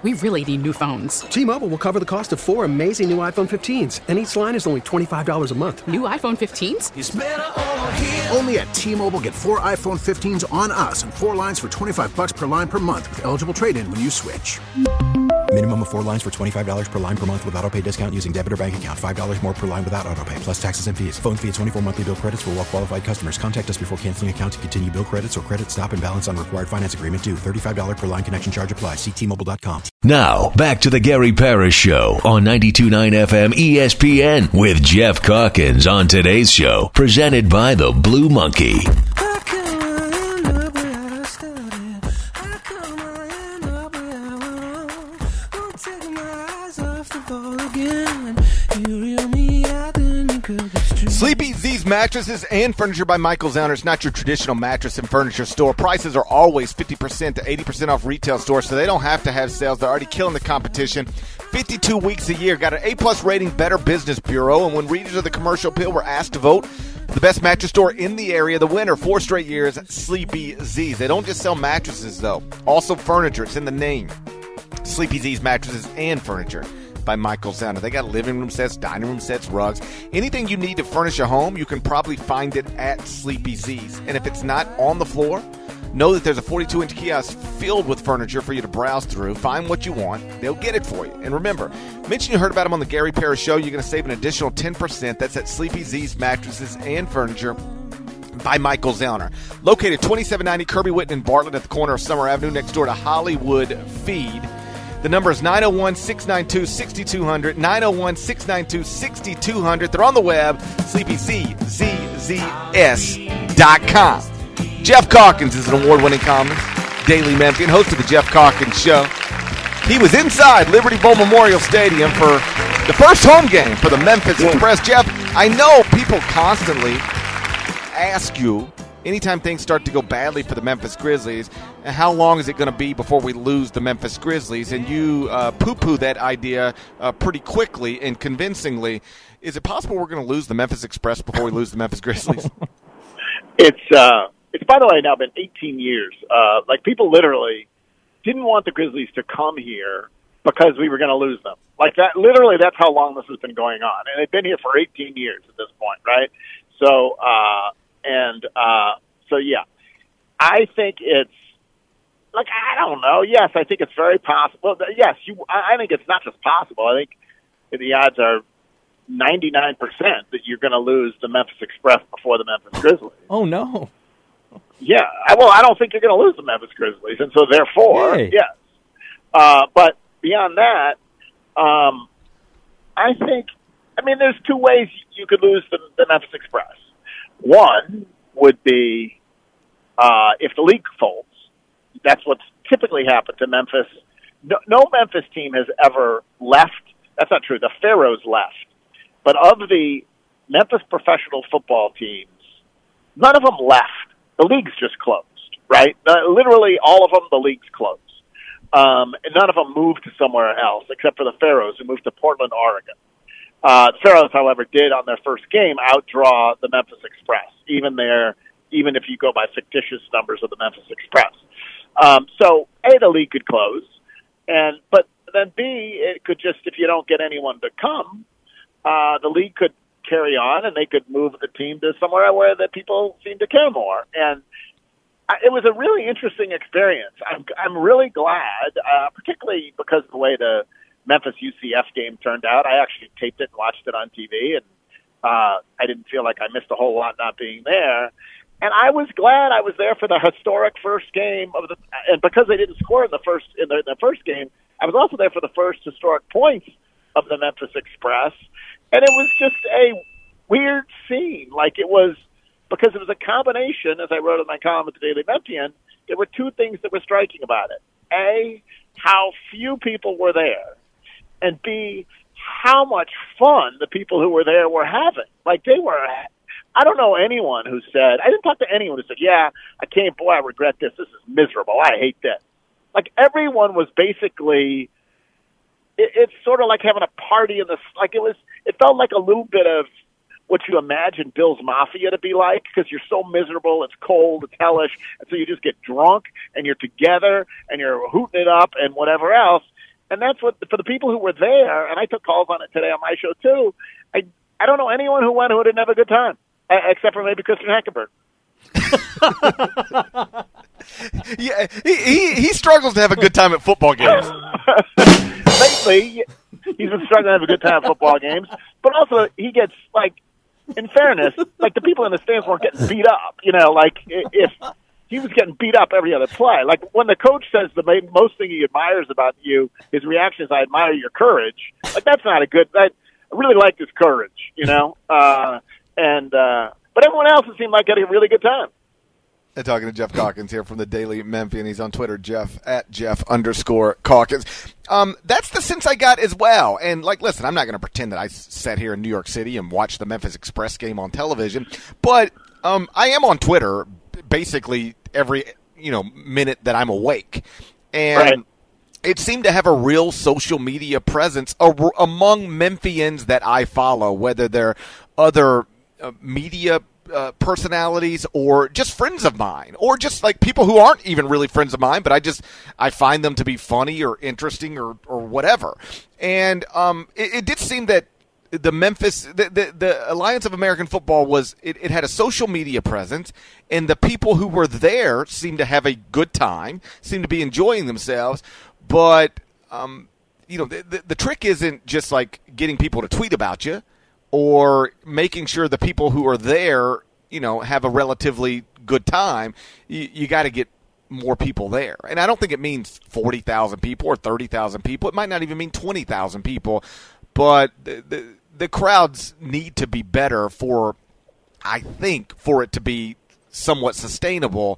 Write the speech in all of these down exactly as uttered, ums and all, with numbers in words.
We really need new phones. T-Mobile will cover the cost of four amazing new iPhone fifteens, and each line is only twenty-five dollars a month. New iPhone fifteens? It's better over here. Only at T-Mobile, get four iPhone fifteens on us and four lines for twenty-five dollars per line per month with eligible trade-in when you switch. Minimum of four lines for twenty-five dollars per line per month with autopay discount using debit or bank account. five dollars more per line without autopay, plus taxes and fees. Phone fee at twenty-four monthly bill credits for well-qualified customers. Contact us before canceling account to continue bill credits or credit stop and balance on required finance agreement due. thirty-five dollars per line connection charge applies. See T Mobile dot com. Now, back to the Gary Parrish Show on ninety-two point nine F M E S P N with Jeff Calkins on today's show, presented by the Blue Monkey. Sleepy Z's Mattresses and Furniture by Michael Zauner. It's not your traditional mattress and furniture store. Prices are always fifty percent to eighty percent off retail stores, so they don't have to have sales. They're already killing the competition. fifty-two weeks a year. Got an A-plus rating, Better Business Bureau. And when readers of the Commercial Appeal were asked to vote for the best mattress store in the area, the winner, four straight years, Sleepy Z's. They don't just sell mattresses, though. Also furniture. It's in the name. Sleepy Z's Mattresses and Furniture by Michael Zauner. They got living room sets, dining room sets, rugs. Anything you need to furnish a home, you can probably find it at Sleepy Z's. And if it's not on the floor, know that there's a forty-two inch kiosk filled with furniture for you to browse through. Find what you want. They'll get it for you. And remember, mention you heard about them on the Gary Parrish Show. You're going to save an additional ten percent. That's at Sleepy Z's Mattresses and Furniture by Michael Zauner. Located twenty-seven ninety Kirby Whitten in Bartlett at the corner of Summer Avenue next door to Hollywood Feed. The number is nine oh one, six nine two, six two zero zero, nine oh one, six nine two, six two zero zero. They're on the web, sleepy z z z s dot com. Jeff Calkins is an award-winning columnist, Daily Memphian, host of the Jeff Calkins Show. He was inside Liberty Bowl Memorial Stadium for the first home game for the Memphis Express. Jeff, I know people constantly ask you, anytime things start to go badly for the Memphis Grizzlies, how long is it going to be before we lose the Memphis Grizzlies? And you uh, poo-poo that idea uh, pretty quickly and convincingly. Is it possible we're going to lose the Memphis Express before we lose the Memphis Grizzlies? It's, uh, it's by the way, now been eighteen years. Uh, like, people literally didn't want the Grizzlies to come here because we were going to lose them. Like, that, literally, that's how long this has been going on. And they've been here for eighteen years at this point, right? So, uh, and, uh, so, yeah. I think it's, like, I don't know. Yes, I think it's very possible. Yes, you. I think it's not just possible. I think the odds are ninety-nine percent that you're going to lose the Memphis Express before the Memphis Grizzlies. Oh, no. Yeah. Well, I don't think you're going to lose the Memphis Grizzlies, and so therefore, Yay. yes. Uh, but beyond that, um, I think, I mean, there's two ways you could lose the, the Memphis Express. One would be uh, if the league folds. That's what's typically happened to Memphis. No, no Memphis team has ever left. That's not true. The Pharaohs left. But of the Memphis professional football teams, none of them left. The league's just closed, right? Uh, literally all of them, the league's closed. Um, and none of them moved to somewhere else, except for the Pharaohs, who moved to Portland, Oregon. Uh, the Pharaohs, however, did on their first game outdraw the Memphis Express, even there, even if you go by fictitious numbers of the Memphis Express. Um, so, A, the league could close, and but then B, it could just, if you don't get anyone to come, uh, the league could carry on, and they could move the team to somewhere where the people seem to care more. And I, it was a really interesting experience. I'm, I'm really glad, uh, particularly because of the way the Memphis U C F game turned out. I actually taped it and watched it on T V, and uh, I didn't feel like I missed a whole lot not being there. And I was glad I was there for the historic first game of the, and because they didn't score in the first in the, the first game, I was also there for the first historic points of the Memphis Express, and it was just a weird scene. Like, it was, because it was a combination, as I wrote in my column at the Daily Memphian, there were two things that were striking about it. A, how few people were there, and B, how much fun the people who were there were having. Like, they were. I don't know anyone who said, I didn't talk to anyone who said, yeah, I came, boy, I regret this. This is miserable. I hate this. Like, everyone was basically, it, it's sort of like having a party in the, like it was, it felt like a little bit of what you imagine Bill's Mafia to be like, because you're so miserable, it's cold, it's hellish, and so you just get drunk, and you're together, and you're hooting it up, and whatever else. And that's what, for the people who were there, and I took calls on it today on my show too, I I don't know anyone who went who didn't have a good time, uh, except for maybe Christian Hackenberg. yeah, he, he he struggles to have a good time at football games. Lately, he's been struggling to have a good time at football games, but also he gets, like, in fairness, like the people in the stands weren't getting beat up. You know, like if he was getting beat up every other play. Like when the coach says the most thing he admires about you, his reaction is, "I admire your courage." Like that's not a good. I really liked his courage, you know. Uh, and uh, but everyone else it seemed like had a really good time. And talking to Jeff Calkins here from the Daily Memphian. He's on Twitter, Jeff at Jeff underscore Calkins. Um, that's the sense I got as well. And, like, listen, I'm not going to pretend that I sat here in New York City and watched the Memphis Express game on television. But um, I am on Twitter basically every, you know, minute that I'm awake. And right. It seemed to have a real social media presence among Memphians that I follow, whether they're other uh, media Uh, personalities or just friends of mine or just like people who aren't even really friends of mine, but I just I find them to be funny or interesting or, or whatever. And um, it, it did seem that the Memphis, the, the, the Alliance of American Football was, it, it had a social media presence, and the people who were there seemed to have a good time, seemed to be enjoying themselves. But, um, you know, the, the, the trick isn't just like getting people to tweet about you, or making sure the people who are there, you know, have a relatively good time. You, you got to get more people there. And I don't think it means forty thousand people or thirty thousand people. It might not even mean twenty thousand people. But the, the, the crowds need to be better for, I think, for it to be somewhat sustainable.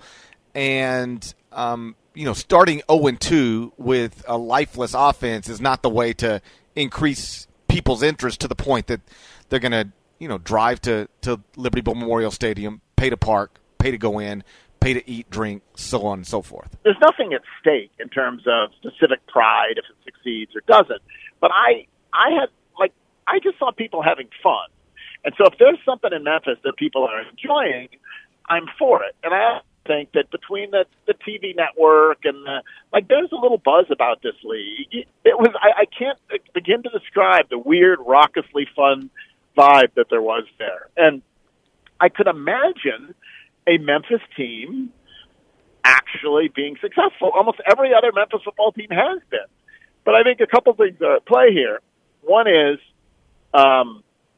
And, um, you know, starting oh and two with a lifeless offense is not the way to increase people's interest to the point that they're going to, you know, drive to, to Liberty Bowl Memorial Stadium, pay to park, pay to go in, pay to eat, drink, so on and so forth. There's nothing at stake in terms of specific pride if it succeeds or doesn't. But I, I had, like, I just saw people having fun. And so if there's something in Memphis that people are enjoying, I'm for it. And I think that between the, the T V network and the, like, there's a little buzz about this league. It was, I, I can't begin to describe the weird, raucously fun vibe that there was there. And I could imagine a Memphis team actually being successful. Almost every other Memphis football team has been. But I think a couple things are at play here. One is, um,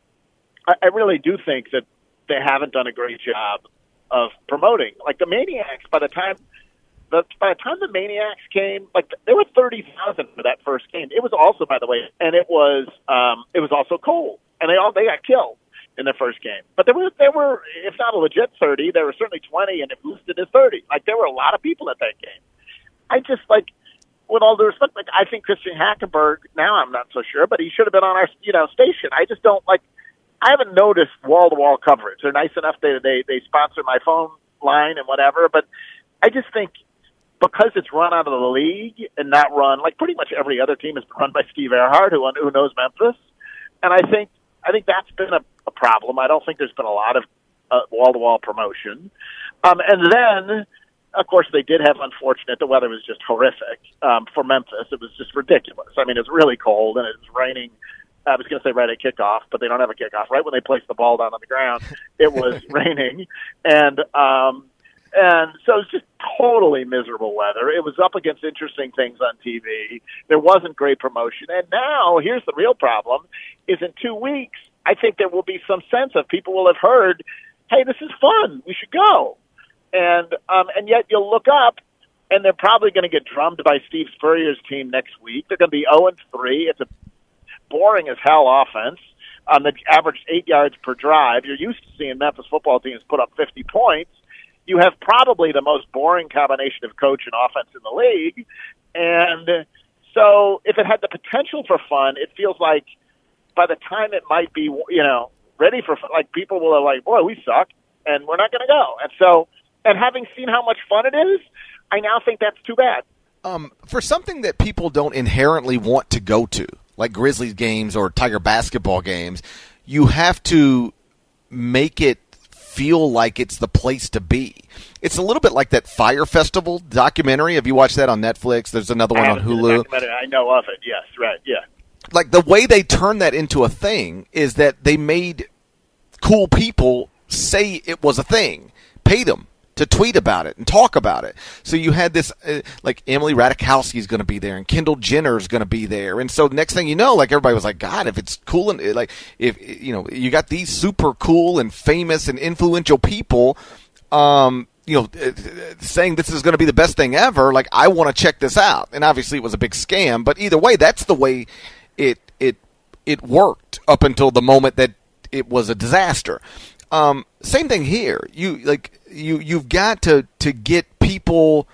I, I really do think that they haven't done a great job of promoting. Like the Maniacs, by the time the by the time the Maniacs came, like there were thirty thousand for that first game. It was also, by the way, and it was um, it was also cold, and they all they got killed in their first game. But there were there were if not a legit thirty, there were certainly twenty, and it listed as thirty. Like there were a lot of people at that game. I just like, with all due respect, like I think Christian Hackenberg. Now I'm not so sure, but he should have been on our you know station. I just don't like. I haven't noticed wall-to-wall coverage. They're nice enough. They, they they sponsor my phone line and whatever. But I just think because it's run out of the league and not run, like pretty much every other team is run by Steve Earhart, who who knows Memphis. And I think I think that's been a, a problem. I don't think there's been a lot of uh, wall-to-wall promotion. Um, and then, of course, they did have unfortunate. The weather was just horrific um, for Memphis. It was just ridiculous. I mean, it was really cold and it was raining. I was going to say right at kickoff, but they don't have a kickoff. Right when they place the ball down on the ground, it was raining, and um, and so it was just totally miserable weather. It was up against interesting things on T V. There wasn't great promotion, and now here's the real problem: is in two weeks, I think there will be some sense of people will have heard, "Hey, this is fun. We should go," and um, and yet you'll look up. And they're probably going to get drummed by Steve Spurrier's team next week. They're going to be oh and three. It's a boring as hell offense. Um, that averaged eight yards per drive. You're used to seeing Memphis football teams put up fifty points. You have probably the most boring combination of coach and offense in the league. And so if it had the potential for fun, it feels like by the time it might be, you know, ready for fun, like people will have like, boy, we suck, and we're not going to go. And so, and having seen how much fun it is, I now think that's too bad. Um, for something that people don't inherently want to go to, like Grizzlies games or Tiger basketball games, you have to make it feel like it's the place to be. It's a little bit like that Fire Festival documentary. Have you watched that on Netflix? There's another one on Hulu. I know of it. Yes, right. Yeah. Like the way they turned that into a thing is that they made cool people say it was a thing, paid them to tweet about it and talk about it. So you had this, uh, like Emily Ratajkowski is going to be there and Kendall Jenner is going to be there. And so next thing you know, like everybody was like, God, if it's cool and like, if, you know, you got these super cool and famous and influential people, um, you know, saying this is going to be the best thing ever. Like, I want to check this out. And obviously it was a big scam, but either way, that's the way it, it, it worked up until the moment that it was a disaster. Um, same thing here. You like you you've got to, to get people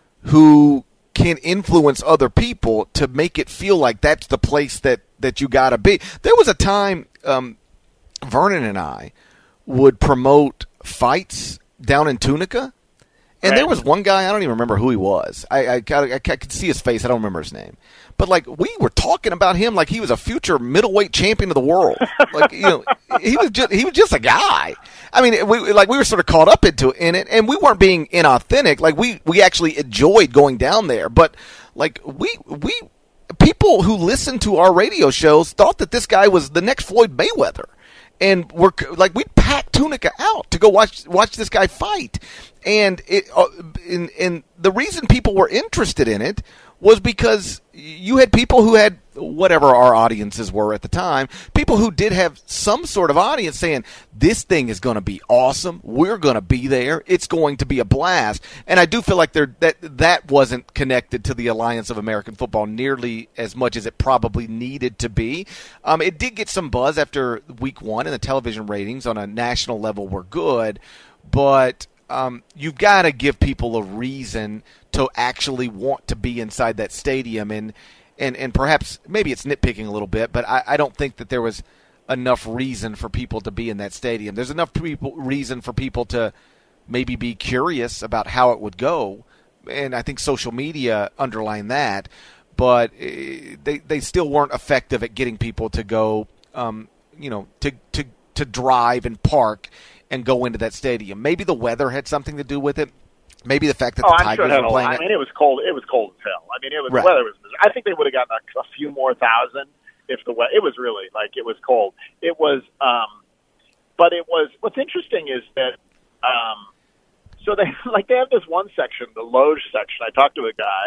who can influence other people to make it feel like that's the place that, that you got to be. There was a time um, Vernon and I would promote fights down in Tunica, and right. there was one guy, I don't even remember who he was. I I, I, I could see his face. I don't remember his name. But, like, we were talking about him like he was a future middleweight champion of the world. Like, you know, he was just he was just a guy. I mean, we like we were sort of caught up into in it, and we weren't being inauthentic. Like, we, we actually enjoyed going down there. But, like, we we people who listened to our radio shows thought that this guy was the next Floyd Mayweather. And we're like, we'd pack Tunica out to go watch watch this guy fight. And it uh, and, and the reason people were interested in it was because you had people who had whatever our audiences were at the time, people who did have some sort of audience saying, this thing is going to be awesome. We're going to be there. It's going to be a blast. And I do feel like there that that wasn't connected to the Alliance of American Football nearly as much as it probably needed to be. Um, it did get some buzz after week one, and the television ratings on a national level were good, but um, you've got to give people a reason to actually want to be inside that stadium. And And and perhaps maybe it's nitpicking a little bit, but I, I don't think that there was enough reason for people to be in that stadium. There's enough people, reason for people to maybe be curious about how it would go, and I think social media underlined that. But they they still weren't effective at getting people to go, um, you know, to to to drive and park and go into that stadium. Maybe the weather had something to do with it. Maybe the fact that oh, the I'm Tigers sure were playing I it. mean, it was cold. It was cold as hell. I mean, it was right. the weather was. I think they would have gotten a, a few more thousand if the weather. It was really like it was cold. It was, um, but it was. What's interesting is that, um, so they like they have this one section, the loge section. I talked to a guy,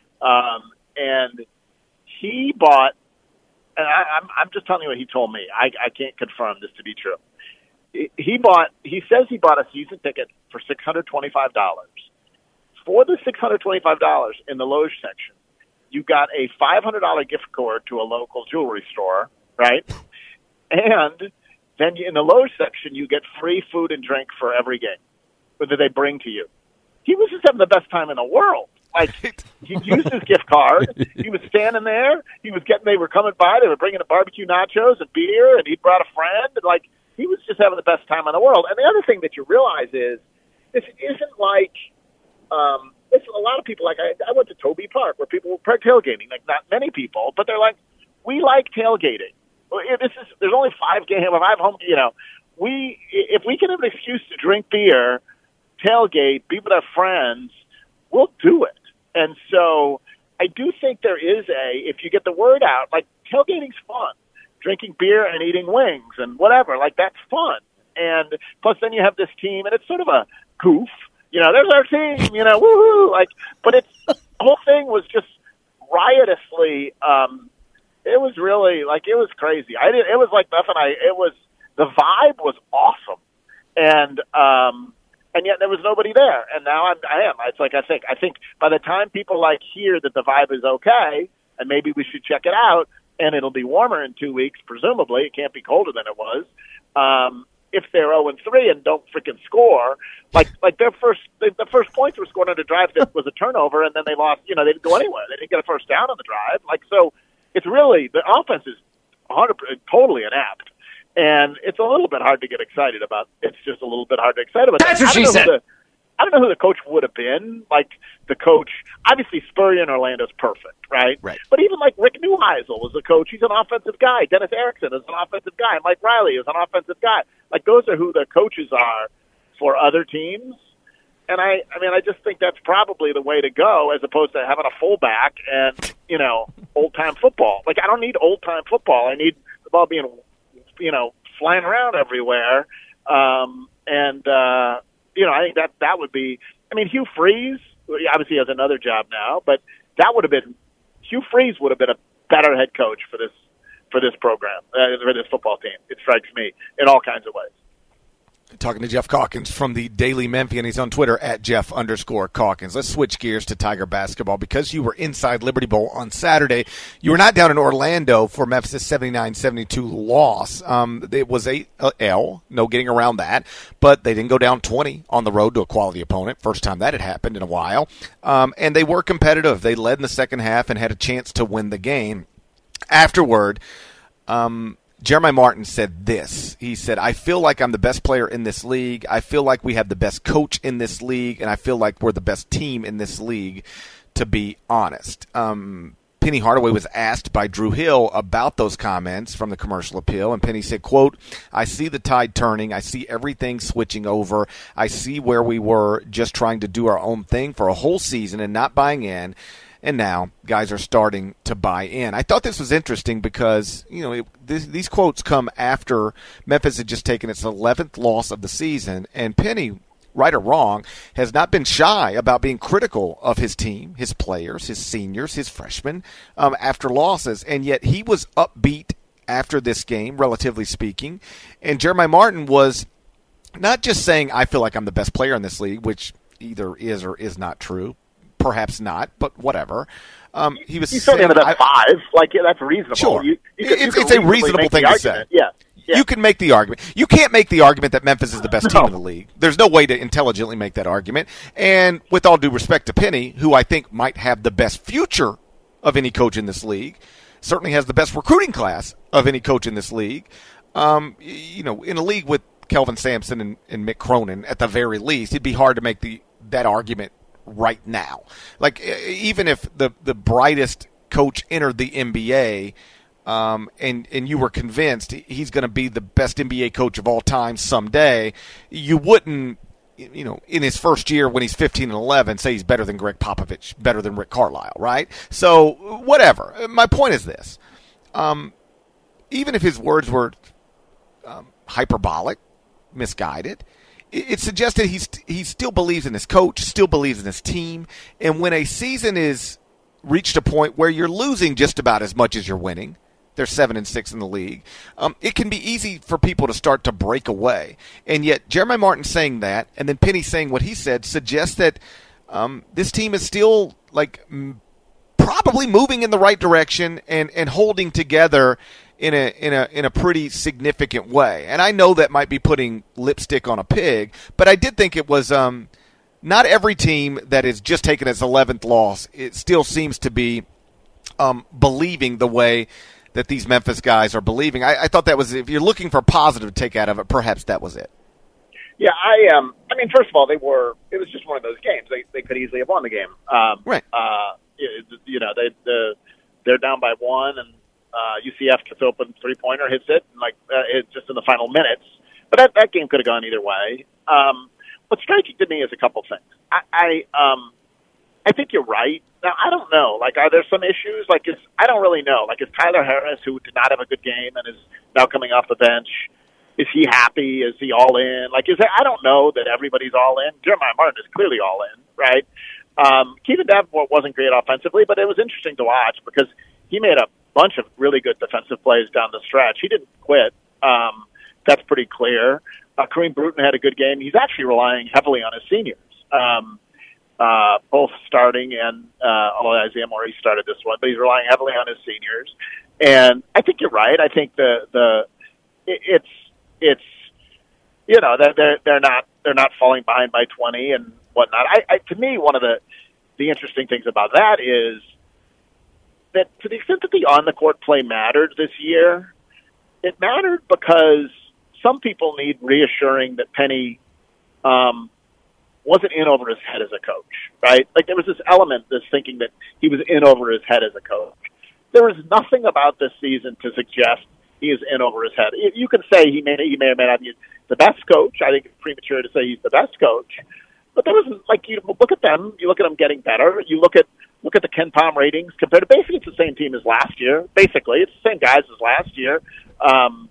um, and he bought. And I, I'm I'm just telling you what he told me. I I can't confirm this to be true. He bought. He says he bought a season ticket for six hundred twenty-five dollars. For the six hundred twenty-five dollars in the loge section, you got a five hundred dollars gift card to a local jewelry store, right? And then in the loge section, you get free food and drink for every game that they bring to you. He was just having the best time in the world. Like, he used his gift card. He was standing there. He was getting. They were coming by. They were bringing the barbecue nachos and beer, and he brought a friend. And like, he was just having the best time in the world. And the other thing that you realize is, this isn't like. Um, it's a lot of people, like I, I went to Toby Park where people were tailgating, like not many people, but they're like, we like tailgating. Well, this is, there's only five games, five home, you know, we, if we can have an excuse to drink beer, tailgate, be with our friends, we'll do it. And so I do think there is a, if you get the word out, like tailgating's fun, drinking beer and eating wings and whatever, like that's fun. And plus then you have this team and it's sort of a goof. You know, there's our team, you know, woohoo! Like, but it's the whole thing was just riotously. Um, it was really like it was crazy. I did. It was like nothing. I. It was the vibe was awesome, and um, and yet there was nobody there. And now I'm, I am. It's like I think. I think by the time people like hear that the vibe is okay, and maybe we should check it out, and it'll be warmer in two weeks, presumably. It can't be colder than it was. Um, if they're oh and three and don't freaking score, like like their first the, the first points were scored on a drive that was a turnover, and then they lost. You know, they didn't go anywhere. They didn't get a first down on the drive. Like so, it's really the offense is one hundred percent totally inept, and it's a little bit hard to get excited about. It's just a little bit hard to get excited about. That's what she said. The, I don't know who the coach would have been. Like the coach, obviously Spurrier in Orlando's perfect, right? Right. But even like Rick Neuheisel was the coach. He's an offensive guy. Dennis Erickson is an offensive guy. Mike Riley is an offensive guy. Like those are who the coaches are for other teams. And I, I mean, I just think that's probably the way to go, as opposed to having a fullback and, you know, old-time football. Like, I don't need old-time football. I need the ball being, you know, flying around everywhere. Um, and, uh, you know, I think that that would be – I mean, Hugh Freeze, obviously has another job now, but that would have been – Hugh Freeze would have been a better head coach for this for this program, uh, for this football team, it strikes me, in all kinds of ways. Talking to Jeff Calkins from the Daily Memphian. He's on Twitter at Jeff underscore Calkins. Let's switch gears to Tiger basketball. Because you were inside Liberty Bowl on Saturday, you were not down in Orlando for Memphis' seventy-nine seventy-two loss. Um, it was a, a L, no getting around that, but they didn't go down twenty on the road to a quality opponent. First time that had happened in a while. Um, and they were competitive. They led in the second half and had a chance to win the game. Afterward, um, Jeremiah Martin said this. He said, I feel like I'm the best player in this league. I feel like we have the best coach in this league, and I feel like we're the best team in this league, to be honest. Um, Penny Hardaway was asked by Drew Hill about those comments from the Commercial Appeal, and Penny said, quote, I see the tide turning. I see everything switching over. I see where we were just trying to do our own thing for a whole season and not buying in. And now guys are starting to buy in. I thought this was interesting because, you know, it, this, these quotes come after Memphis had just taken its eleventh loss of the season. And Penny, right or wrong, has not been shy about being critical of his team, his players, his seniors, his freshmen um, after losses. And yet he was upbeat after this game, relatively speaking. And Jeremiah Martin was not just saying, I feel like I'm the best player in this league, which either is or is not true. Perhaps not, but whatever. Um, he was. He's certainly in the best five. Like yeah, that's reasonable. Sure, you, you can, it's, you it's a reasonable thing to say. Yeah. yeah, you can make the argument. You can't make the argument that Memphis is the best no. team in the league. There's no way to intelligently make that argument. And with all due respect to Penny, who I think might have the best future of any coach in this league, certainly has the best recruiting class of any coach in this league. Um, you know, in a league with Kelvin Sampson and, and Mick Cronin, at the very least, it'd be hard to make the that argument right now. Like, even if the, the brightest coach entered the N B A um, and, and you were convinced he's going to be the best N B A coach of all time someday, you wouldn't, you know, in his first year when he's fifteen and eleven, say he's better than Greg Popovich, better than Rick Carlisle, right? So, whatever. My point is this. Um, even if his words were um, hyperbolic, misguided, it suggested he's, he still believes in his coach, still believes in his team. And when a season is reached a point where you're losing just about as much as you're winning, they're seven and six in the league, um, it can be easy for people to start to break away. And yet Jeremiah Martin saying that, and then Penny saying what he said, suggests that um, this team is still like m- probably moving in the right direction and, and holding together in a in a in a pretty significant way. And I know that might be putting lipstick on a pig, but I did think it was um, not every team that is just taken its eleventh loss, it still seems to be um, believing the way that these Memphis guys are believing. I, I thought that was, if you're looking for a positive to take out of it, perhaps that was it. Yeah, I um, I mean, first of all, they were. It was just one of those games. They they could easily have won the game. Um, right. Uh, you, you know, they the they're down by one and. Uh, U C F gets open three-pointer, hits it, and like uh, it just in the final minutes. But that, that game could have gone either way. Um, what's striking to me is a couple things. I, I um, I think you're right. Now I don't know. Like, are there some issues? Like, is I don't really know. Like, is Tyler Harris, who did not have a good game and is now coming off the bench, is he happy? Is he all in? Like, is there, I don't know that everybody's all in. Jeremiah Martin is clearly all in, right? Um, Keelan Davenport wasn't great offensively, but it was interesting to watch because he made a bunch of really good defensive plays down the stretch. He didn't quit. Um, that's pretty clear. Uh, Kareem Bruton had a good game. He's actually relying heavily on his seniors, um, uh, both starting and, uh, although Isaiah Morris started this one, but he's relying heavily on his seniors. And I think you're right. I think the, the, it, it's, it's, you know, they're, they're, they're not, they're not falling behind by twenty and whatnot. I, I, to me, one of the, the interesting things about that is, that to the extent that the on-the-court play mattered this year, it mattered because some people need reassuring that Penny um, wasn't in over his head as a coach, right? Like there was this element, this thinking that he was in over his head as a coach. There is nothing about this season to suggest he is in over his head. You can say he may, he may or may not be the best coach. I think it's premature to say he's the best coach. But there was, like, you look at them, you look at them getting better. You look at look at the Ken Pom ratings compared to basically it's the same team as last year. Basically, it's the same guys as last year. Um,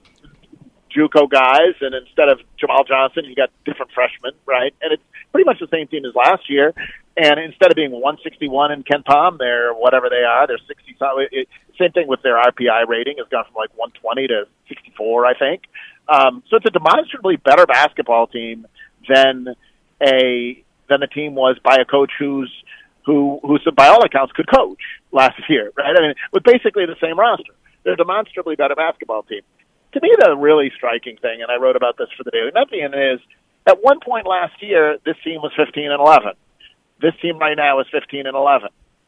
JUCO guys, and instead of Jamal Johnson, you got different freshmen, right? And it's pretty much the same team as last year. And instead of being one sixty-one in Ken Pom, they're whatever they are, they're sixty. It, same thing with their R P I rating has gone from like one twenty to sixty-four, I think. Um, so it's a demonstrably better basketball team than a than the team was by a coach who's who who's by all accounts could coach last year, right? I mean, with basically the same roster, they're a demonstrably better basketball team. To me, the really striking thing, and I wrote about this for the Daily Memphian, is at one point last year, this team was fifteen and eleven. This team right now is fifteen and eleven.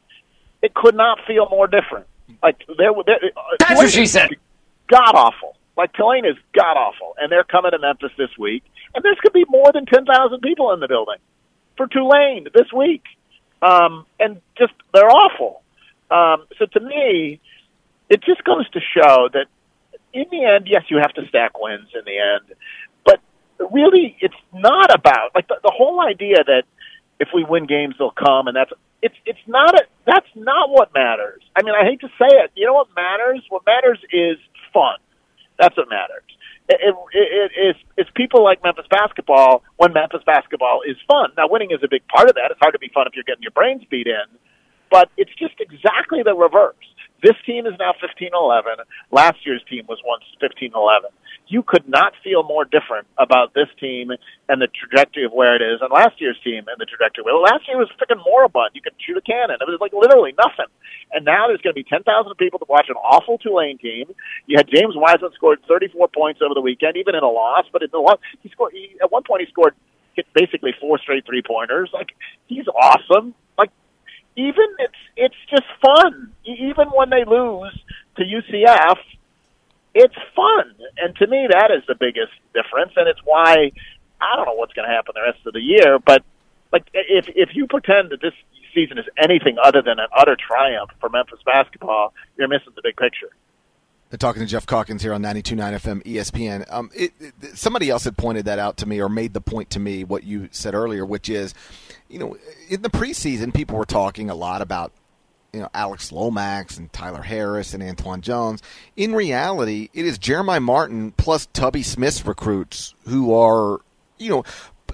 It could not feel more different. Like there, there that's what she said. God awful. Like Tulane is god awful, and they're coming to Memphis this week, and there's could be more than ten thousand people in the building for Tulane this week, um, and just they're awful. Um, so to me, it just goes to show that in the end, yes, you have to stack wins in the end, but really, it's not about like the, the whole idea that if we win games, they'll come, and that's it's it's not a that's not what matters. I mean, I hate to say it. You know what matters? What matters is fun. That's what matters. It, it, it, it's, it's people like Memphis basketball when Memphis basketball is fun. Now, winning is a big part of that. It's hard to be fun if you're getting your brains beat in, but it's just exactly the reverse. This team is now fifteen eleven. Last year's team was once fifteen eleven. You could not feel more different about this team and the trajectory of where it is and last year's team and the trajectory. Well, last year was freaking moribund. You could shoot a cannon. It was like literally nothing. And now there's going to be ten thousand people to watch an awful Tulane team. You had James Wiseman scored thirty-four points over the weekend, even in a loss. But in the loss, he scored. He, at one point, he scored basically four straight three-pointers. Like, he's awesome. Like, even it's it's just fun. Even when they lose to U C F, it's fun. And to me, that is the biggest difference. And it's why I don't know what's going to happen the rest of the year. But like, if if you pretend that this season is anything other than an utter triumph for Memphis basketball, you're missing the big picture. They're talking to Jeff Calkins here on ninety-two point nine F M E S P N. Um, it, it, somebody else had pointed that out to me or made the point to me, what you said earlier, which is, you know, in the preseason, people were talking a lot about, you know, Alex Lomax and Tyler Harris and Antoine Jones. In reality, it is Jeremiah Martin plus Tubby Smith's recruits who are, you know,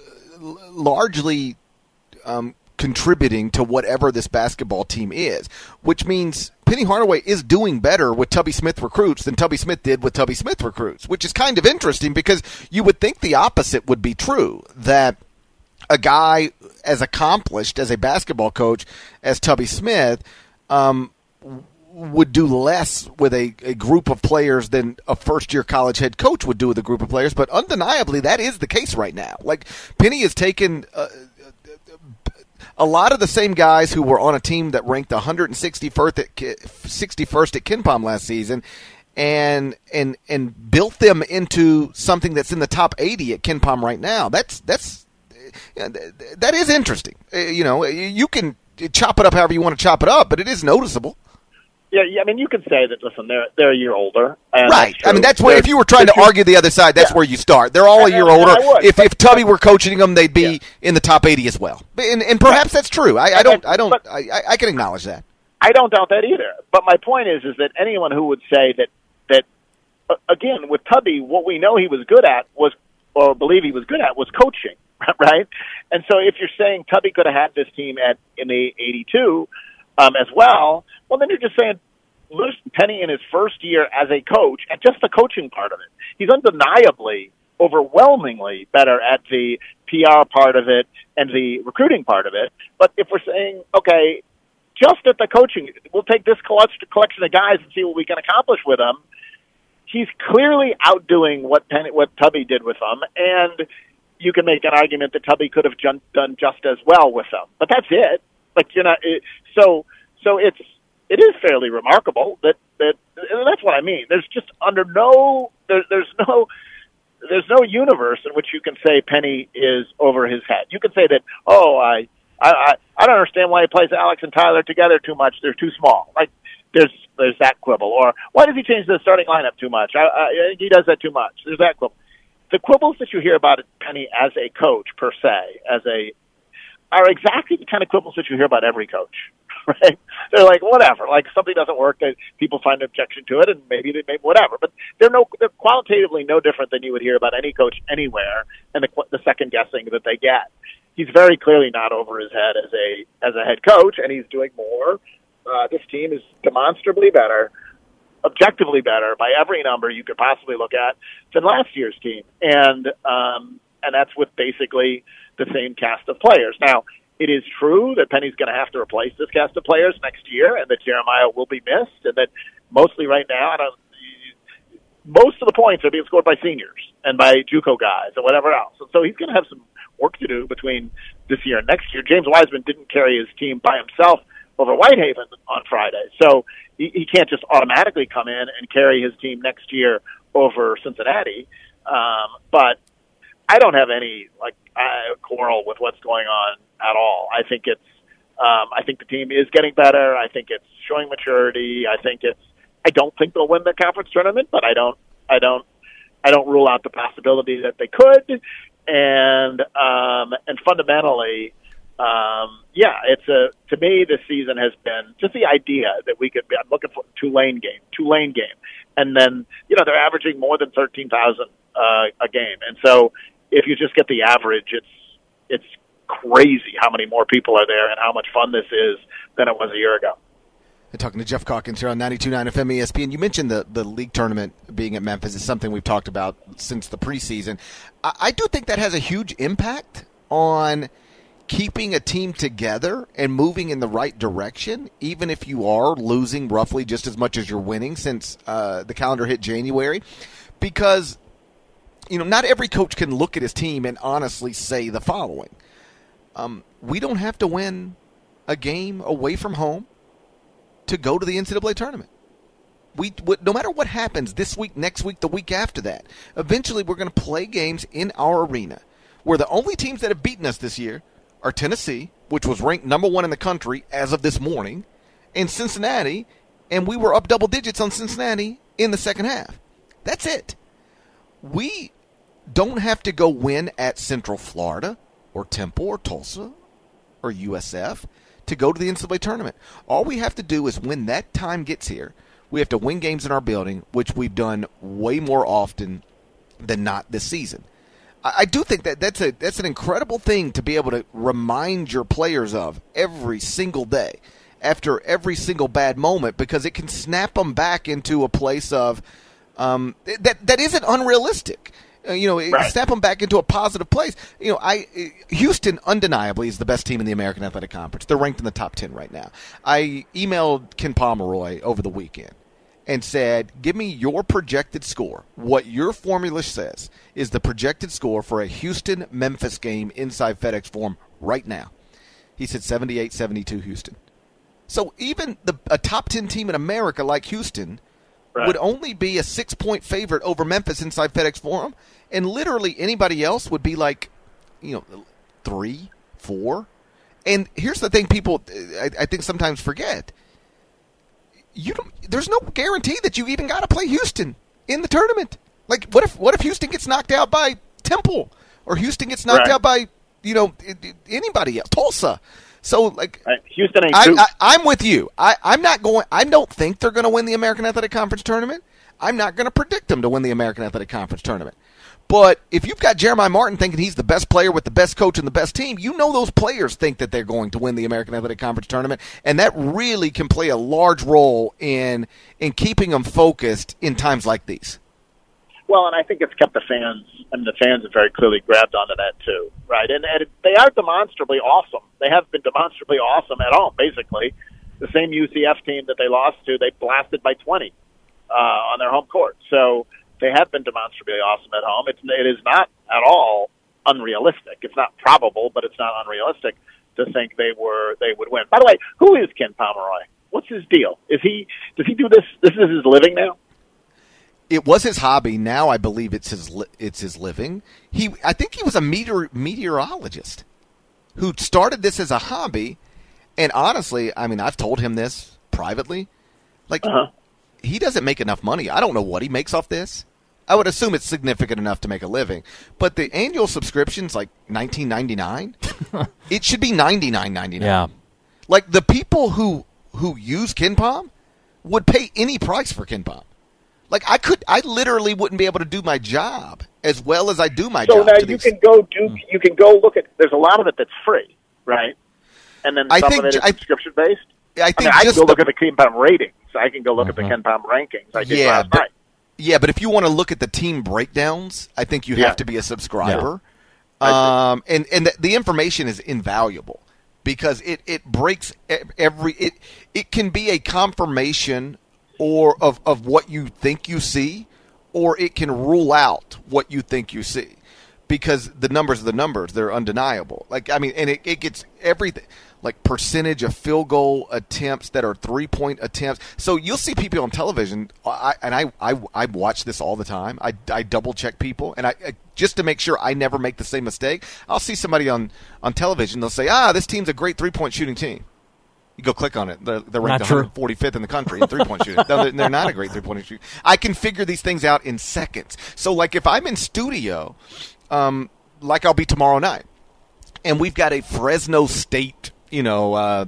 largely um, contributing to whatever this basketball team is, which means Penny Hardaway is doing better with Tubby Smith recruits than Tubby Smith did with Tubby Smith recruits, which is kind of interesting because you would think the opposite would be true, that a guy as accomplished as a basketball coach as Tubby Smith um, would do less with a, a group of players than a first-year college head coach would do with a group of players, but undeniably that is the case right now. Like, Penny has taken uh, a lot of the same guys who were on a team that ranked one hundred sixty-first at, sixty-first at Ken Pom last season and and and built them into something that's in the top eighty at Ken Pom right now. That's that's that is interesting. You know, you can chop it up however you want to chop it up, but it is noticeable. Yeah, yeah, I mean, you can say that, listen, they're they're a year older. And right. I mean, that's where, if you were trying to argue the other side, that's yeah. where you start. They're all and, a year and, older. and would, if but, if Tubby were coaching them, they'd be yeah. in the top eighty as well. And, and perhaps that's true. I, I don't, I don't, I, I can acknowledge that. I don't doubt that either. But my point is, is that anyone who would say that, that uh, again, with Tubby, what we know he was good at was, or believe he was good at, was coaching, right? And so if you're saying Tubby could have had this team at in the eighty-two um, as well, well, then you're just saying, Penny in his first year as a coach, at just the coaching part of it, he's undeniably, overwhelmingly better at the P R part of it and the recruiting part of it. But if we're saying, okay, just at the coaching, we'll take this collection of guys and see what we can accomplish with them, he's clearly outdoing what Penny, what Tubby did with them, and you can make an argument that Tubby could have done just as well with them. But that's it. Like, you know, it, so so it's. It is fairly remarkable that, that and that's what I mean. There's just under no there, there's no there's no universe in which you can say Penny is over his head. You can say that, oh, I, I, I don't understand why he plays Alex and Tyler together too much. They're too small. Like there's there's that quibble. Or why does he change the starting lineup too much? I, I, I think he does that too much. There's that quibble. The quibbles that you hear about Penny as a coach per se, as a, are exactly the kind of quibbles that you hear about every coach. Right? They're like, whatever. Like something doesn't work, that people find an objection to it, and maybe they maybe whatever. But they're no, they're qualitatively no different than you would hear about any coach anywhere, and the, the second guessing that they get. He's very clearly not over his head as a as a head coach, and he's doing more. Uh, this team is demonstrably better, objectively better by every number you could possibly look at than last year's team, and um, and that's with basically the same cast of players. Now, it is true that Penny's going to have to replace this cast of players next year, and that Jeremiah will be missed, and that mostly right now, I don't, most of the points are being scored by seniors and by JUCO guys and whatever else. And so he's going to have some work to do between this year and next year. James Wiseman didn't carry his team by himself over Whitehaven on Friday, so he, he can't just automatically come in and carry his team next year over Cincinnati. Um, but I don't have any like uh, quarrel with what's going on at all. I think it's, um, I think the team is getting better. I think it's showing maturity. I think it's, I don't think they'll win the conference tournament, but I don't, I don't, I don't rule out the possibility that they could. And, um, and fundamentally, um, yeah, it's a, to me, this season has been just the idea that we could be, I'm looking for a Tulane game, Tulane game. And then, you know, they're averaging more than thirteen thousand, uh, a game. And so if you just get the average, it's, it's, crazy how many more people are there and how much fun this is than it was a year ago. And talking to Jeff Calkins here on ninety-two point nine F M E S P N. You mentioned the, the league tournament being at Memphis is something we've talked about since the preseason. I, I do think that has a huge impact on keeping a team together and moving in the right direction, even if you are losing roughly just as much as you're winning since uh, the calendar hit January. Because, you know, not every coach can look at his team and honestly say the following. Um, we don't have to win a game away from home to go to the N C double A tournament. We, no matter what happens this week, next week, the week after that, eventually we're going to play games in our arena where the only teams that have beaten us this year are Tennessee, which was ranked number one in the country as of this morning, and Cincinnati, and we were up double digits on Cincinnati in the second half. That's it. We don't have to go win at Central Florida or Temple, or Tulsa, or U S F to go to the N C double A tournament. All we have to do is when that time gets here, we have to win games in our building, which we've done way more often than not this season. I, I do think that that's a that's an incredible thing to be able to remind your players of every single day after every single bad moment, because it can snap them back into a place of um, that that isn't unrealistic. Uh, you know, right. Snap them back into a positive place. You know, I Houston undeniably is the best team in the American Athletic Conference. They're ranked in the top ten right now. I emailed Ken Pomeroy over the weekend and said, give me your projected score. What your formula says is the projected score for a Houston-Memphis game inside FedEx Forum right now. He said seventy-eight seventy-two Houston. So even the, a top ten team in America like Houston right. would only be a six-point favorite over Memphis inside FedEx Forum, and literally anybody else would be like, you know, three, four. And here's the thing people, I, I think, sometimes forget. You don't, there's no guarantee that you even got to play Houston in the tournament. Like, what if what if Houston gets knocked out by Temple, or Houston gets knocked right. out by, you know, anybody else, Tulsa? So, like, right. Houston ain't I, I, I'm with you. I, I'm not going. I don't think they're going to win the American Athletic Conference tournament. I'm not going to predict them to win the American Athletic Conference tournament. But if you've got Jeremiah Martin thinking he's the best player with the best coach and the best team, you know those players think that they're going to win the American Athletic Conference tournament, and that really can play a large role in in keeping them focused in times like these. Well, and I think it's kept the fans, and the fans have very clearly grabbed onto that too, right? And, and they are demonstrably awesome. They have been demonstrably awesome at home, basically. The same U C F team that they lost to, they blasted by twenty uh, on their home court. So they have been demonstrably awesome at home. It's, it is not at all unrealistic. It's not probable, but it's not unrealistic to think they were they would win. By the way, who is Ken Pomeroy? What's his deal? Is he does he do this? This is his living now. it was his hobby. Now I believe it's his li- it's his living. He I think he was a meteor, meteorologist who started this as a hobby. And honestly, I mean, I've told him this privately. Like, uh-huh. he doesn't make enough money. I don't know what he makes off this. I would assume it's significant enough to make a living. But the annual subscription's like nineteen ninety-nine. It should be ninety-nine ninety-nine. Yeah. Like, the people who who use KenPom would pay any price for KenPom. Like, I could, I literally wouldn't be able to do my job as well as I do my so job. So now you can go do, you can go look at. There's a lot of it that's free, right? And then I some think, of it is I, subscription based. I think I, mean, I just can go the, look at the KenPom ratings. I can go look uh-huh. at the KenPom rankings. I did yeah, last but, night. Yeah, but if you want to look at the team breakdowns, I think you yeah. have to be a subscriber. Yeah. Um, and and the, the information is invaluable because it, it breaks every it it can be a confirmation or of, of what you think you see, or it can rule out what you think you see. Because the numbers are the numbers, they're undeniable. Like I mean, and it, it gets everything. Like percentage of field goal attempts that are three-point attempts. So you'll see people on television, I, and I, I, I watch this all the time. I, I double-check people, and I just to make sure I never make the same mistake. I'll see somebody on, on television. They'll say, ah, this team's a great three-point shooting team. You go click on it. They're, they're ranked one hundred forty-fifth in the country in three-point shooting. They're, they're not a great three-point shooting. I can figure these things out in seconds. So, like, if I'm in studio, um, like I'll be tomorrow night, and we've got a Fresno State you know, uh,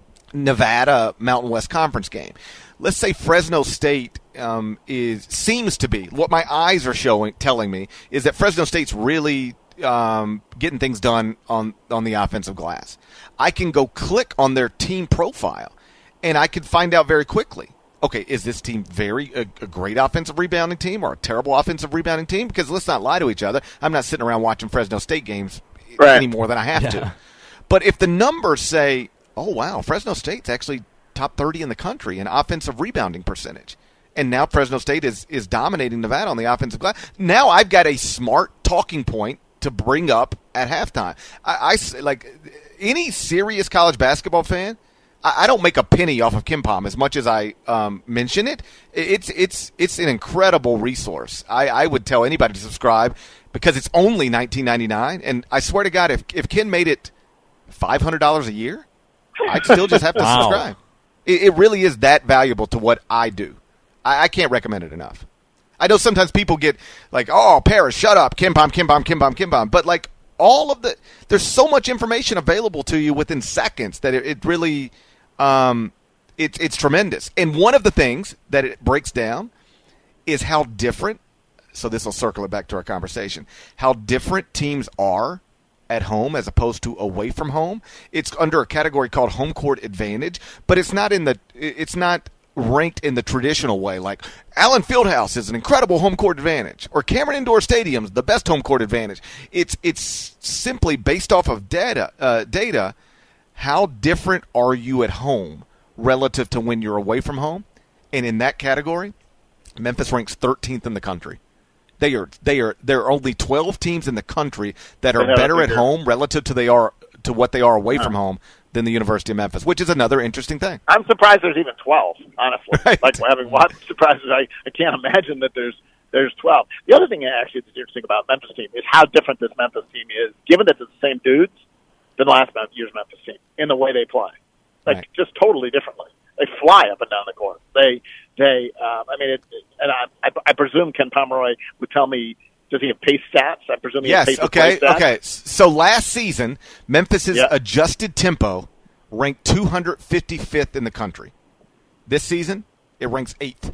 Nevada Mountain West Conference game. Let's say Fresno State um, is seems to be what my eyes are showing, telling me is that Fresno State's really um, getting things done on on the offensive glass. I can go click on their team profile, and I can find out very quickly. Okay, is this team very a, a great offensive rebounding team or a terrible offensive rebounding team? Because let's not lie to each other. I'm not sitting around watching Fresno State games right. any more than I have yeah. to. But if the numbers say, oh, wow, Fresno State's actually top thirty in the country in offensive rebounding percentage, and now Fresno State is, is dominating Nevada on the offensive glass, now I've got a smart talking point to bring up at halftime. I, I like any serious college basketball fan, I, I don't make a penny off of KenPom as much as I um, mention it. It's it's it's an incredible resource. I, I would tell anybody to subscribe because it's only nineteen ninety-nine, and I swear to God, if if Ken made it five hundred dollars a year, I'd still just have to wow. subscribe. It, it really is that valuable to what I do. I, I can't recommend it enough. I know sometimes people get like, oh, Paris, shut up, KenPom, KenPom, KenPom, KenPom. But like all of the, there's so much information available to you within seconds that it, it really, um, it, it's tremendous. And one of the things that it breaks down is how different, so this will circle it back to our conversation, how different teams are at home as opposed to away from home. It's under a category called home court advantage, but it's not in the it's not ranked in the traditional way like Allen Fieldhouse is an incredible home court advantage or Cameron Indoor Stadium's the best home court advantage. It's it's simply based off of data uh, data how different are you at home relative to when you're away from home? And in that category, Memphis ranks thirteenth in the country. They are they are there are only twelve teams in the country that are better at home relative to they are to what they are away from home than the University of Memphis, which is another interesting thing. I'm surprised there's even twelve, honestly. Right. Like having watched surprises, I, I can't imagine that there's there's twelve. The other thing actually that's interesting about Memphis team is how different this Memphis team is, given that it's the same dudes than last year's Memphis team in the way they play, like right. just totally differently. They fly up and down the court. They, they. Um, I mean, it, and I, I, I presume Ken Pomeroy would tell me. Does he have pace stats? I presume he yes. has pace Okay. stats. Okay. So last season, Memphis's yeah. adjusted tempo ranked two hundred fifty-fifth in the country. This season, it ranks eighth.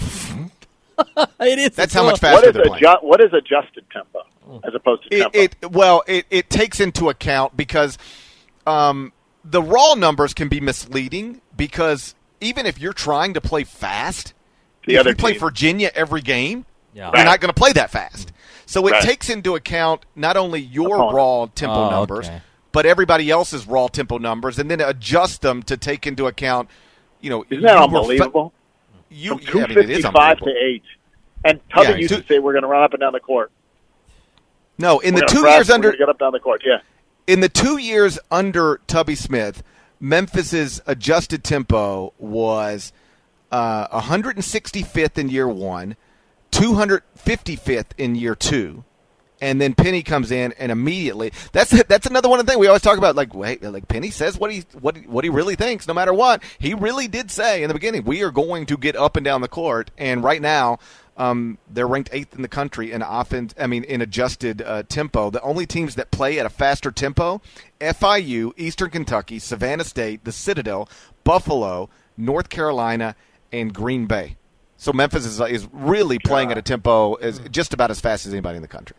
It is. That's how much what faster is they're playing. Adju- what is adjusted tempo as opposed to tempo? It, it well, it, it takes into account because um, the raw numbers can be misleading because even if you're trying to play fast, the if other you play team. Virginia every game, yeah. you're right. not going to play that fast. So it right. takes into account not only your Opponent. raw tempo oh, numbers, okay. but everybody else's raw tempo numbers, and then adjust them to take into account, you know, Isn't that you unbelievable? Fa- you, From yeah, two I mean, it is fifty-five to unbelievable. eight. And Tubby Yeah, used two- to say we're going to run up and down the court. No, in We're the gonna two press, years we're under gonna get up down the court. Yeah. in the two years under Tubby Smith, Memphis's adjusted tempo was uh, one hundred sixty-fifth in year one, two hundred fifty-fifth in year two. And then Penny comes in, and immediately that's that's another one of the things we always talk about. Like, wait, like Penny says what he what what he really thinks, no matter what. He really did say in the beginning, we are going to get up and down the court. And right now, um, they're ranked eighth in the country in offense. I mean, in adjusted uh, tempo. The only teams that play at a faster tempo: F I U, Eastern Kentucky, Savannah State, the Citadel, Buffalo, North Carolina, and Green Bay. So Memphis is is really playing at a tempo as just about as fast as anybody in the country.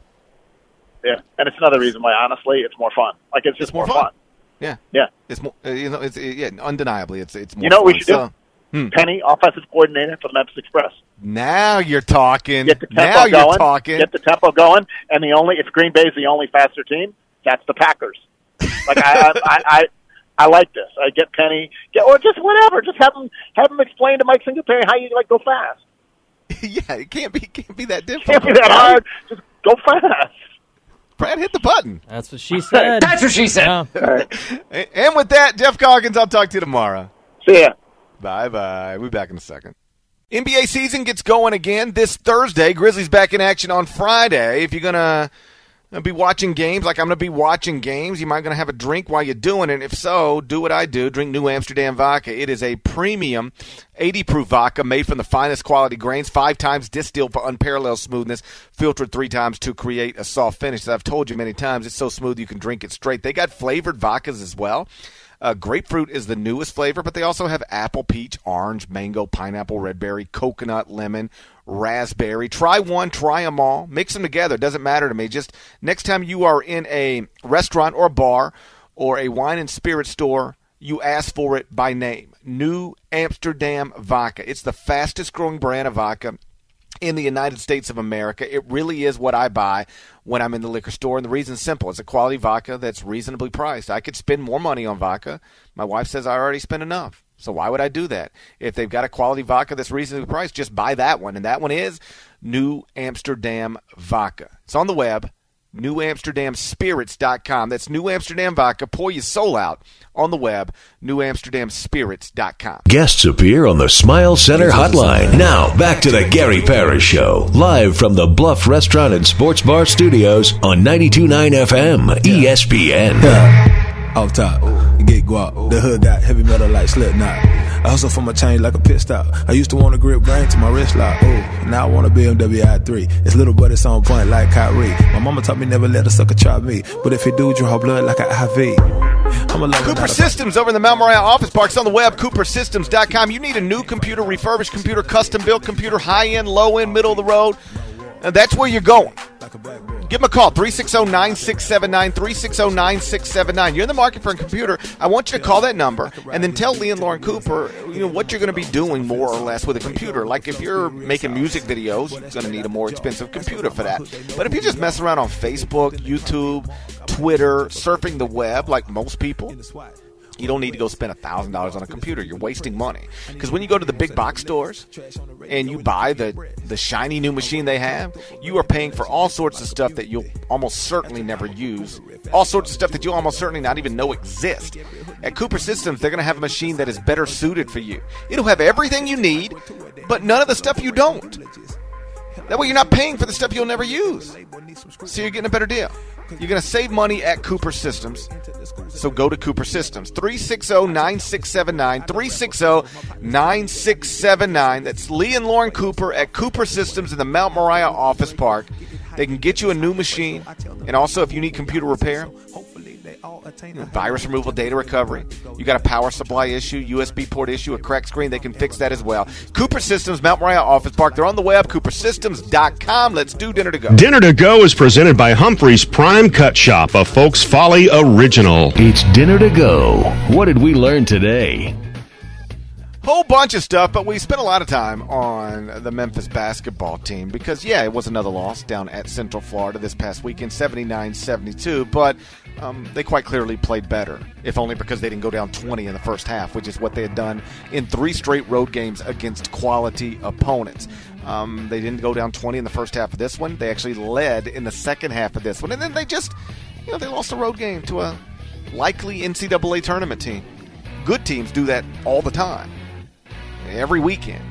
Yeah, and it's another reason why, honestly, it's more fun. Like, it's just it's more, more fun. fun. Yeah, yeah. It's more, uh, you know, it's it, yeah, undeniably, it's it's more. You know fun. what we should so, do? Hmm. Penny, offensive coordinator for the Memphis Express. Now you're talking. Get the tempo now going. you're talking. Get the tempo going, and the only if Green Bay's the only faster team, that's the Packers. Like I, I, I, I, I like this. I get Penny, get or just whatever. Just have him have him explain to Mike Singletary how you like go fast. Yeah, it can't be can't be that difficult. Can't be that hard. Just go fast. Brad hit the button. That's what she said. That's what she said. Yeah. Right. And with that, Jeff Calkins, I'll talk to you tomorrow. See ya. Bye-bye. We'll be back in a second. N B A season gets going again this Thursday. Grizzlies back in action on Friday. If you're going to be watching games like I'm going to be watching games, you might going to have a drink while you're doing it. If so, do what I do. Drink New Amsterdam Vodka. It is a premium eighty proof vodka made from the finest quality grains, five times distilled for unparalleled smoothness, filtered three times to create a soft finish. As I've told you many times, it's so smooth you can drink it straight. They got flavored vodkas as well. Uh, grapefruit is the newest flavor, but they also have apple, peach, orange, mango, pineapple, red berry, coconut, lemon, raspberry. Try one, try them all. Mix them together. It doesn't matter to me. Just next time you are in a restaurant or a bar or a wine and spirit store, you ask for it by name. New Amsterdam Vodka. It's the fastest growing brand of vodka in the United States of America. It really is what I buy when I'm in the liquor store, and the reason's simple. It's a quality vodka that's reasonably priced. I could spend more money on vodka. My wife says I already spent enough. So why would I do that? If they've got a quality vodka that's reasonably priced, just buy that one. And that one is New Amsterdam Vodka. It's on the web, new amsterdam spirits dot com. That's New Amsterdam Vodka. Pour your soul out on the web, new amsterdam spirits dot com. Guests appear on the Smile Center hotline. Now, back to the Gary Parrish Show, live from the Bluff Restaurant and Sports Bar Studios on ninety-two point nine F M E S P N. Yeah. Off top, get guap. The hood got heavy metal like Slipknot. I hustle for my change like a pit stop. I used to want to grip grain to my wrist lock. Oh, now I want a B M W i three. It's little but it's on point like Kyrie. My mama taught me never let a sucker try me. But if it do, draw blood like an I V. I'm a Cooper Systems over in the Mount Moriah Office Park. It's on the web, cooper systems dot com. You need a new computer, refurbished computer, custom-built computer, high-end, low-end, middle of the road. And that's where you're going. Give them a call, three six zero, nine six seven nine, three six zero, nine six seven nine. You're in the market for a computer. I want you to call that number and then tell Lee and Lauren Cooper, you know, what you're going to be doing more or less with a computer. Like if you're making music videos, you're going to need a more expensive computer for that. But if you're just messing around on Facebook, YouTube, Twitter, surfing the web like most people, you don't need to go spend one thousand dollars on a computer. You're wasting money. Because when you go to the big box stores and you buy the, the shiny new machine they have, you are paying for all sorts of stuff that you'll almost certainly never use. All sorts of stuff that you'll almost certainly not even know exist. At Cooper Systems, they're going to have a machine that is better suited for you. It'll have everything you need, but none of the stuff you don't. That way you're not paying for the stuff you'll never use. So you're getting a better deal. You're going to save money at Cooper Systems. So go to Cooper Systems. three six zero, nine six seven nine. three six zero, nine six seven nine. That's Lee and Lauren Cooper at Cooper Systems in the Mount Moriah Office Park. They can get you a new machine. And also, if you need computer repair, you know, virus removal, data recovery, you got a power supply issue, U S B port issue, a cracked screen, they can fix that as well. Cooper Systems, Mount Moriah Office Park. They're on the web, cooper systems dot com. Let's do Dinner to Go. Dinner to Go is presented by Humphrey's Prime Cut Shop, a Folks Folly original. It's Dinner to Go. What did we learn today? Whole bunch of stuff, but we spent a lot of time on the Memphis basketball team because, yeah, it was another loss down at Central Florida this past weekend, seventy-nine seventy-two, but um, they quite clearly played better, if only because they didn't go down twenty in the first half, which is what they had done in three straight road games against quality opponents. Um, they didn't go down twenty in the first half of this one. They actually led in the second half of this one, and then they just, you know, they lost a road game to a likely N C double A tournament team. Good teams do that all the time. Every weekend.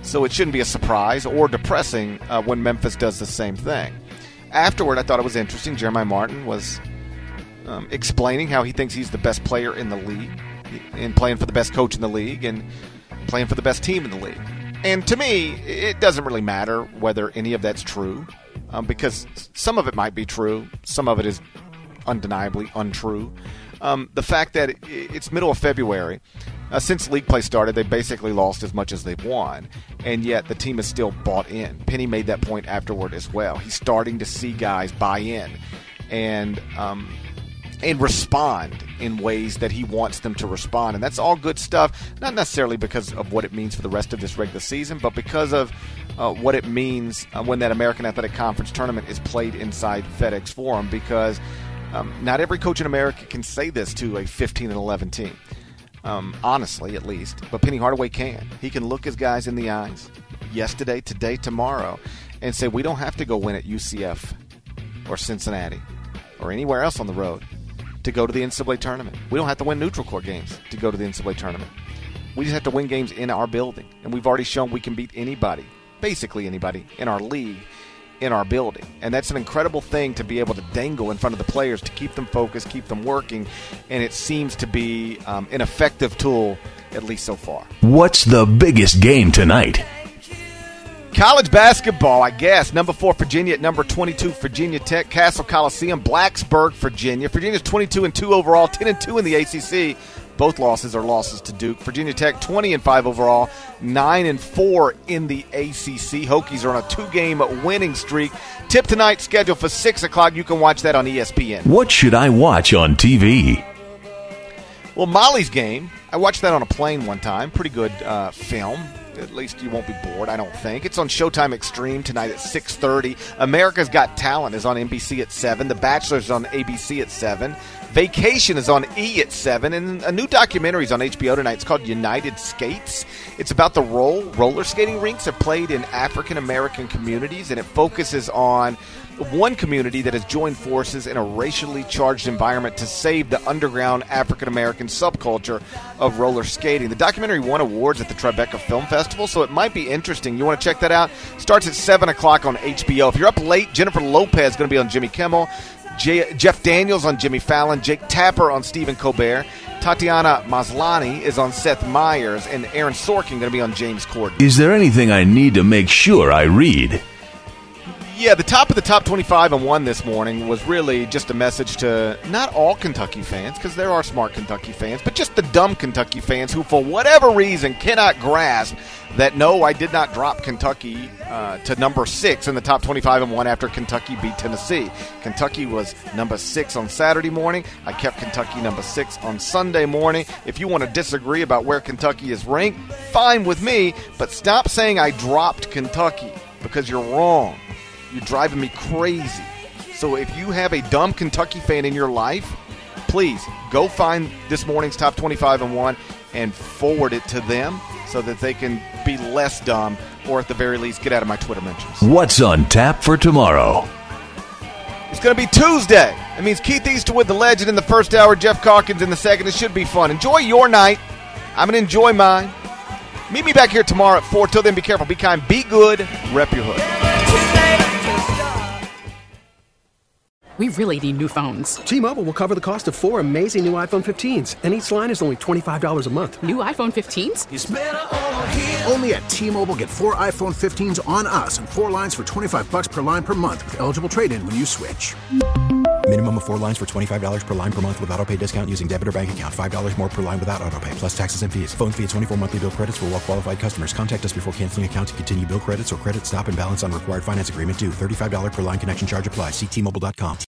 So it shouldn't be a surprise or depressing uh, when Memphis does the same thing. Afterward, I thought it was interesting. Jeremiah Martin was um, explaining how he thinks he's the best player in the league and playing for the best coach in the league and playing for the best team in the league. And to me, it doesn't really matter whether any of that's true, um, because some of it might be true. Some of it is undeniably untrue. Um, the fact that it's middle of February, uh, since league play started, they basically lost as much as they've won, and yet the team is still bought in. Penny made that point afterward as well. He's starting to see guys buy in and um, and respond in ways that he wants them to respond, and that's all good stuff, not necessarily because of what it means for the rest of this regular season, but because of uh, what it means uh, when that American Athletic Conference tournament is played inside FedEx Forum, because Um, not every coach in America can say this to a fifteen and eleven team, um, honestly, at least. But Penny Hardaway can. He can look his guys in the eyes yesterday, today, tomorrow, and say, we don't have to go win at U C F or Cincinnati or anywhere else on the road to go to the N C double A tournament. We don't have to win neutral court games to go to the N C double A tournament. We just have to win games in our building, and we've already shown we can beat anybody, basically anybody, in our league, in our building. And that's an incredible thing to be able to dangle in front of the players to keep them focused, keep them working, and it seems to be um, an effective tool, at least so far. What's the biggest game tonight? College basketball, I guess. Number four, Virginia at number twenty-two, Virginia Tech, Castle Coliseum, Blacksburg, Virginia. Virginia's twenty-two and two overall, ten and two in the A C C. Both losses are losses to Duke. Virginia Tech, twenty and five overall, nine and four in the A C C. Hokies are on a two-game winning streak. Tip tonight, scheduled for six o'clock. You can watch that on E S P N. What should I watch on T V? Well, Molly's Game, I watched that on a plane one time. Pretty good uh, film. At least you won't be bored, I don't think. It's on Showtime Extreme tonight at six thirty. America's Got Talent is on N B C at seven. The Bachelor is on A B C at seven. Vacation is on E at seven. And a new documentary is on H B O tonight. It's called United Skates. It's about the role roller skating rinks have played in African-American communities, and it focuses on one community that has joined forces in a racially charged environment to save the underground African-American subculture of roller skating. The documentary won awards at the Tribeca Film Festival, so it might be interesting. You want to check that out? Starts at seven o'clock on H B O. If you're up late, Jennifer Lopez is going to be on Jimmy Kimmel, J- Jeff Daniels on Jimmy Fallon, Jake Tapper on Stephen Colbert, Tatiana Maslany is on Seth Meyers, and Aaron Sorkin going to be on James Corden. Is there anything I need to make sure I read? Yeah, the top of the top twenty-five and one this morning was really just a message to not all Kentucky fans, because there are smart Kentucky fans, but just the dumb Kentucky fans who, for whatever reason, cannot grasp that, no, I did not drop Kentucky uh, to number six in the top twenty-five and one after Kentucky beat Tennessee. Kentucky was number six on Saturday morning. I kept Kentucky number six on Sunday morning. If you want to disagree about where Kentucky is ranked, fine with me, but stop saying I dropped Kentucky, because you're wrong. You're driving me crazy. So if you have a dumb Kentucky fan in your life, please go find this morning's top twenty-five and one and forward it to them so that they can be less dumb, or at the very least get out of my Twitter mentions. What's on tap for tomorrow? It's going to be Tuesday. It means Keith Easterwood, the legend, in the first hour, Jeff Calkins in the second. It should be fun. Enjoy your night. I'm going to enjoy mine. Meet me back here tomorrow at four. Till then, be careful, be kind, be good, rep your hood. We really need new phones. T-Mobile will cover the cost of four amazing new iPhone fifteens, and each line is only twenty-five dollars a month. New iPhone fifteens? It's better over here. Only at T-Mobile, get four iPhone fifteens on us and four lines for twenty-five bucks per line per month with eligible trade-in when you switch. Minimum of four lines for twenty-five dollars per line per month with autopay discount using debit or bank account. five dollars more per line without autopay, plus taxes and fees. Phone fee at twenty-four monthly bill credits for well-qualified customers. Contact us before canceling account to continue bill credits or credit stop and balance on required finance agreement due. thirty-five dollars per line connection charge applies. See T Mobile dot com.